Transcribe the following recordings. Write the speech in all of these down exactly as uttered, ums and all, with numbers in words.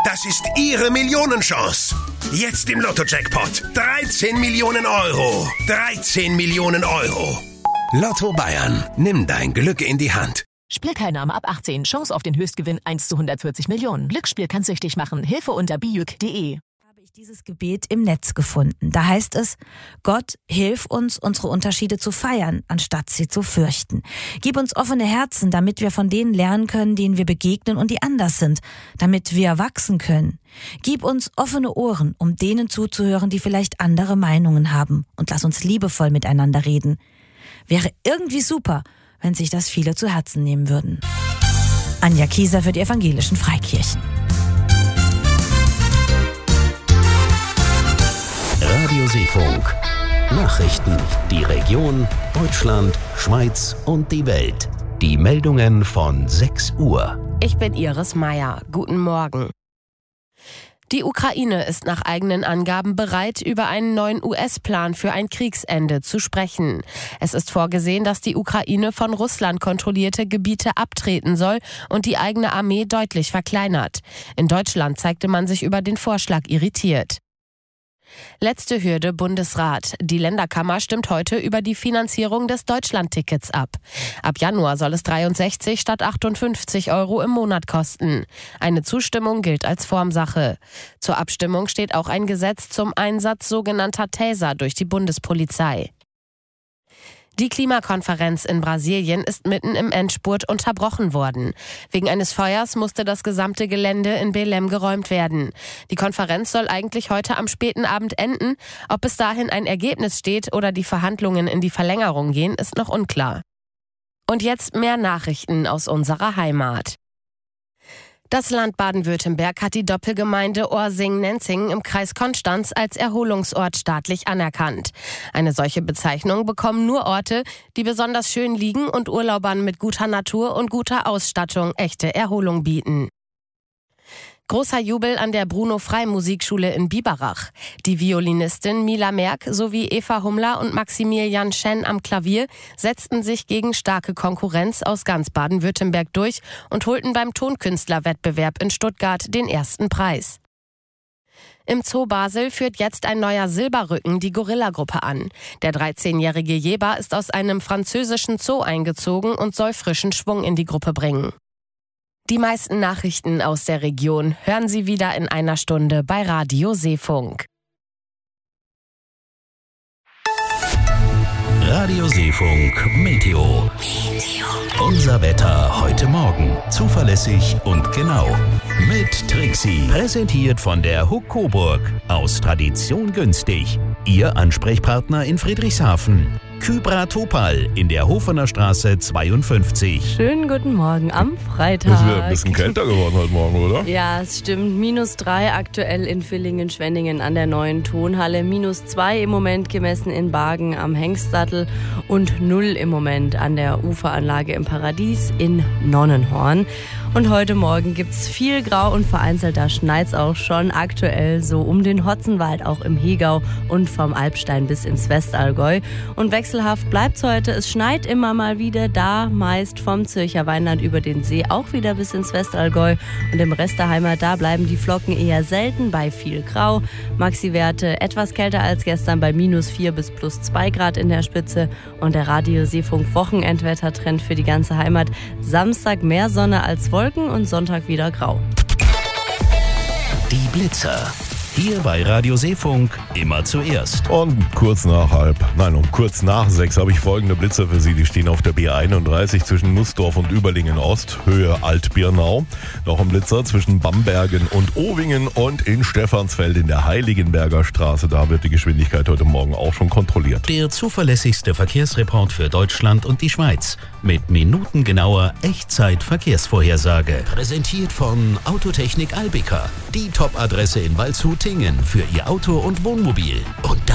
Das ist Ihre Millionenchance. Jetzt im Lotto-Jackpot. dreizehn Millionen Euro. dreizehn Millionen Euro. Lotto Bayern. Nimm dein Glück in die Hand. Spielteilnahme ab achtzehn. Chance auf den Höchstgewinn eins zu hundertvierzig Millionen. Glücksspiel kann süchtig machen. Hilfe unter bijuk punkt de. Habe ich dieses Gebet im Netz gefunden. Da heißt es: Gott, hilf uns, unsere Unterschiede zu feiern, anstatt sie zu fürchten. Gib uns offene Herzen, damit wir von denen lernen können, denen wir begegnen und die anders sind, damit wir wachsen können. Gib uns offene Ohren, um denen zuzuhören, die vielleicht andere Meinungen haben. Und lass uns liebevoll miteinander reden. Wäre irgendwie super, wenn sich das viele zu Herzen nehmen würden. Anja Kieser für die evangelischen Freikirchen. Radio Seefunk. Nachrichten. Die Region, Deutschland, Schweiz und die Welt. Die Meldungen von sechs Uhr. Ich bin Iris Meier. Guten Morgen. Die Ukraine ist nach eigenen Angaben bereit, über einen neuen U S-Plan für ein Kriegsende zu sprechen. Es ist vorgesehen, dass die Ukraine von Russland kontrollierte Gebiete abtreten soll und die eigene Armee deutlich verkleinert. In Deutschland zeigte man sich über den Vorschlag irritiert. Letzte Hürde Bundesrat. Die Länderkammer stimmt heute über die Finanzierung des Deutschlandtickets ab. Ab Januar soll es dreiundsechzig statt achtundfünfzig Euro im Monat kosten. Eine Zustimmung gilt als Formsache. Zur Abstimmung steht auch ein Gesetz zum Einsatz sogenannter Taser durch die Bundespolizei. Die Klimakonferenz in Brasilien ist mitten im Endspurt unterbrochen worden. Wegen eines Feuers musste das gesamte Gelände in Belém geräumt werden. Die Konferenz soll eigentlich heute am späten Abend enden. Ob bis dahin ein Ergebnis steht oder die Verhandlungen in die Verlängerung gehen, ist noch unklar. Und jetzt mehr Nachrichten aus unserer Heimat. Das Land Baden-Württemberg hat die Doppelgemeinde Orsing-Nenzing im Kreis Konstanz als Erholungsort staatlich anerkannt. Eine solche Bezeichnung bekommen nur Orte, die besonders schön liegen und Urlaubern mit guter Natur und guter Ausstattung echte Erholung bieten. Großer Jubel an der Bruno-Frei-Musikschule in Biberach. Die Violinistin Mila Merck sowie Eva Hummler und Maximilian Schen am Klavier setzten sich gegen starke Konkurrenz aus ganz Baden-Württemberg durch und holten beim Tonkünstlerwettbewerb in Stuttgart den ersten Preis. Im Zoo Basel führt jetzt ein neuer Silberrücken die Gorilla-Gruppe an. Der dreizehnjährige Jeber ist aus einem französischen Zoo eingezogen und soll frischen Schwung in die Gruppe bringen. Die meisten Nachrichten aus der Region hören Sie wieder in einer Stunde bei Radio Seefunk. Radio Seefunk Meteo. Unser Wetter heute Morgen. Zuverlässig und genau. Mit Trixie. Präsentiert von der Huck Coburg. Aus Tradition günstig. Ihr Ansprechpartner in Friedrichshafen. Kybra Topal in der Hofener Straße zweiundfünfzig. Schönen guten Morgen am Freitag. Es wird ein bisschen kälter geworden heute Morgen, oder? Ja, es stimmt. Minus drei aktuell in Villingen-Schwenningen an der neuen Tonhalle. Minus zwei im Moment gemessen in Bargen am Hengstsattel. Und null im Moment an der Uferanlage im Paradies in Nonnenhorn. Und heute Morgen gibt's viel Grau und vereinzelt, da schneit's auch schon aktuell so um den Hotzenwald, auch im Hegau und vom Alpstein bis ins Westallgäu. Und wechselhaft bleibt's heute. Es schneit immer mal wieder, da meist vom Zürcher Weinland über den See auch wieder bis ins Westallgäu. Und im Rest der Heimat, da bleiben die Flocken eher selten bei viel Grau. Maxi-Werte etwas kälter als gestern bei minus vier bis plus zwei Grad in der Spitze. Und der Radio Seefunk Wochenendwettertrend für die ganze Heimat. Samstag mehr Sonne als Wolken und Sonntag wieder grau. Die Blitzer. Hier bei Radio Seefunk immer zuerst. Und kurz nach halb, nein, um kurz nach sechs habe ich folgende Blitzer für Sie. Die stehen auf der B einunddreißig zwischen Nussdorf und Überlingen Ost, Höhe Altbirnau. Noch ein Blitzer zwischen Bambergen und Owingen und in Stephansfeld in der Heiligenberger Straße. Da wird die Geschwindigkeit heute Morgen auch schon kontrolliert. Der zuverlässigste Verkehrsreport für Deutschland und die Schweiz. Mit minutengenauer Echtzeit-Verkehrsvorhersage. Präsentiert von Autotechnik Albika. Die Top-Adresse in Waldshut für Ihr Auto und Wohnmobil. Und da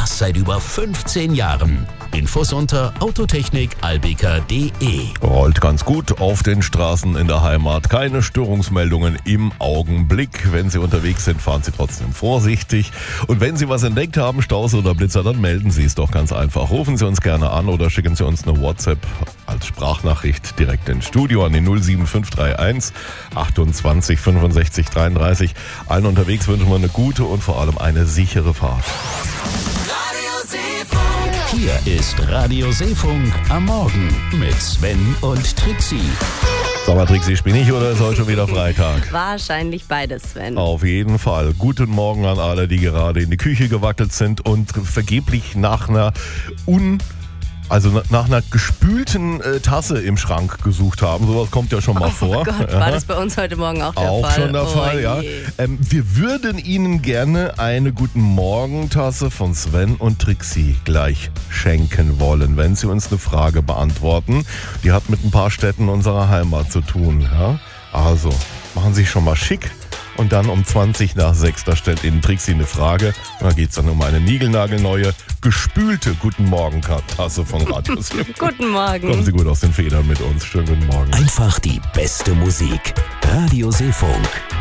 das seit über fünfzehn Jahren. Infos unter autotechnik albecker punkt de. Rollt ganz gut auf den Straßen in der Heimat. Keine Störungsmeldungen im Augenblick. Wenn Sie unterwegs sind, fahren Sie trotzdem vorsichtig. Und wenn Sie was entdeckt haben, Staus oder Blitzer, dann melden Sie es doch ganz einfach. Rufen Sie uns gerne an oder schicken Sie uns eine WhatsApp als Sprachnachricht direkt ins Studio an die null sieben fünf drei eins achtundzwanzig fünfundsechzig dreiunddreißig. Allen unterwegs wünschen wir eine gute und vor allem eine sichere Fahrt. Hier ist Radio Seefunk am Morgen mit Sven und Trixie. Sag mal, Trixie, bin ich oder ist heute schon wieder Freitag? Wahrscheinlich beides, Sven. Auf jeden Fall. Guten Morgen an alle, die gerade in die Küche gewackelt sind und vergeblich nach einer un... Also nach einer gespülten äh, Tasse im Schrank gesucht haben. Sowas kommt ja schon mal oh vor. Oh Gott, war das bei uns heute Morgen auch der auch Fall? Auch schon der oh Fall, ja. Ähm, wir würden Ihnen gerne eine Guten Morgen-Tasse von Sven und Trixie gleich schenken wollen, wenn Sie uns eine Frage beantworten. Die hat mit ein paar Städten unserer Heimat zu tun. Ja? Also, machen Sie sich schon mal schick. Und dann um zwanzig nach sechs, da stellt Ihnen Trixie eine Frage. Da geht es dann um eine niegelnagelneue, gespülte Guten Morgen-Tasse von Radio Seefunk. Guten Morgen. Kommen Sie gut aus den Federn mit uns. Schönen guten Morgen. Einfach die beste Musik. Radio Seefunk.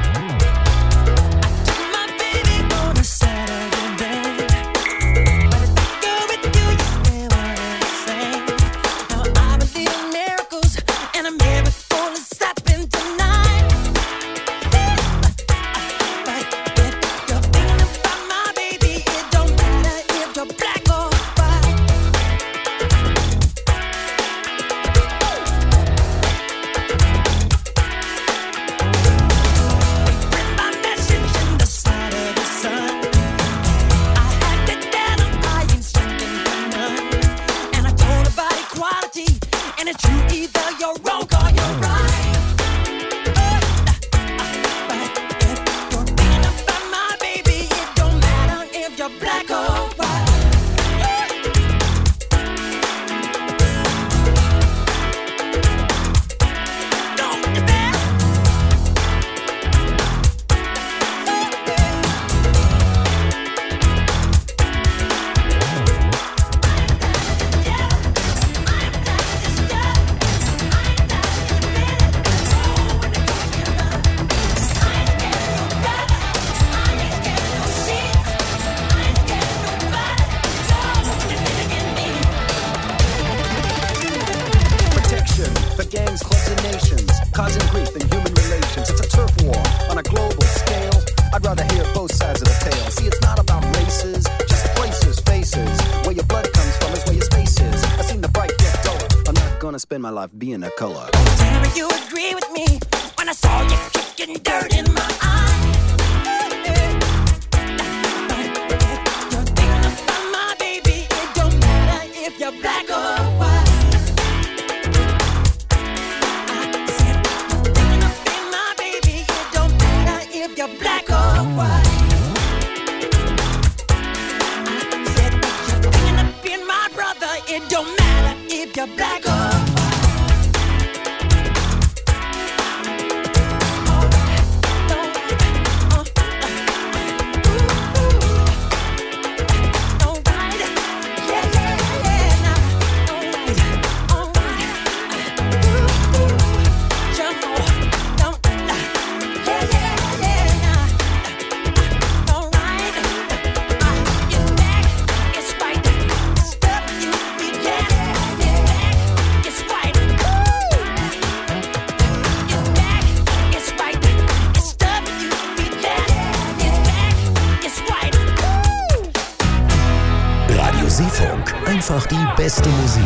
My life being a color. Tell me you agree with me when I saw you kicking dirt in my eye. You're thinking about my baby. It don't matter if you're black or white. I said you're thinking about my baby. It don't matter if you're black or white. I said you're thinking about my brother. It don't matter if you're black or white. Seefunk. Einfach die beste Musik.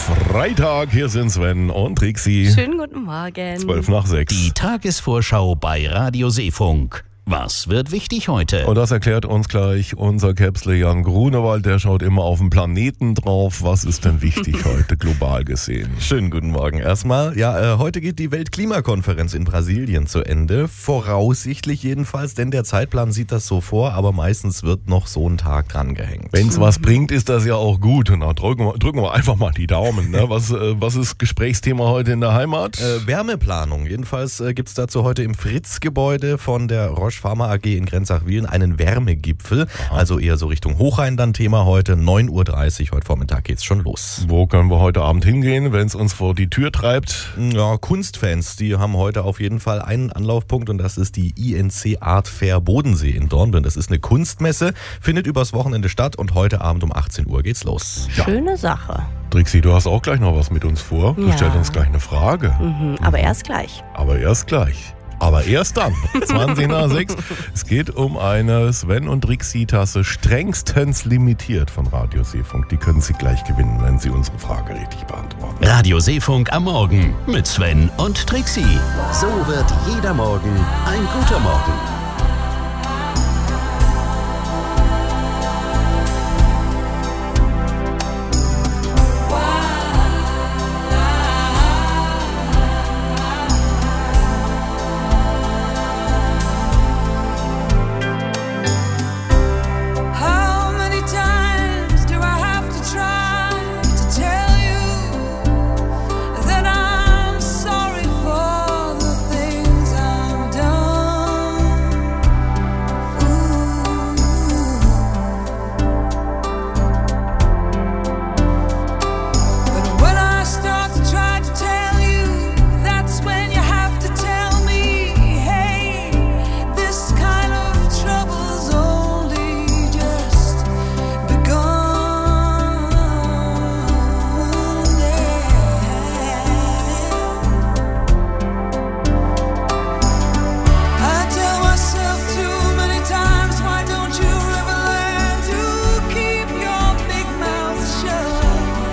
Freitag. Hier sind Sven und Trixi. Schönen guten Morgen. zwölf nach sechs. Die Tagesvorschau bei Radio Seefunk. Was wird wichtig heute? Und das erklärt uns gleich unser Käpsle Jan Grunewald. Der schaut immer auf den Planeten drauf. Was ist denn wichtig heute global gesehen? Schönen guten Morgen erstmal. Ja, äh, heute geht die Weltklimakonferenz in Brasilien zu Ende. Voraussichtlich jedenfalls, denn der Zeitplan sieht das so vor, aber meistens wird noch so ein Tag dran gehängt. Wenn es was bringt, ist das ja auch gut. Na, drücken, wir, drücken wir einfach mal die Daumen. Ne? Was, äh, was ist Gesprächsthema heute in der Heimat? Äh, Wärmeplanung. Jedenfalls äh, gibt es dazu heute im Fritz-Gebäude von der Roche Pharma A G in Grenzach-Wiehlen einen Wärmegipfel. Aha. Also eher so Richtung Hochrhein dann Thema heute. neun Uhr dreißig heute Vormittag geht's schon los. Wo können wir heute Abend hingehen, wenn es uns vor die Tür treibt? Ja, Kunstfans, die haben heute auf jeden Fall einen Anlaufpunkt und das ist die I N C Art Fair Bodensee in Dornbirn. Das ist eine Kunstmesse, findet übers Wochenende statt und heute Abend um achtzehn Uhr geht's los. Ja. Schöne Sache. Trixi, du hast auch gleich noch was mit uns vor. Du ja. stellst uns gleich eine Frage. Mhm, aber mhm. erst gleich. Aber erst gleich. Aber erst dann, zwanzig nach sechs. Es geht um eine Sven und Trixi-Tasse strengstens limitiert von Radio Seefunk. Die können Sie gleich gewinnen, wenn Sie unsere Frage richtig beantworten. Radio Seefunk am Morgen mit Sven und Trixi. So wird jeder Morgen ein guter Morgen.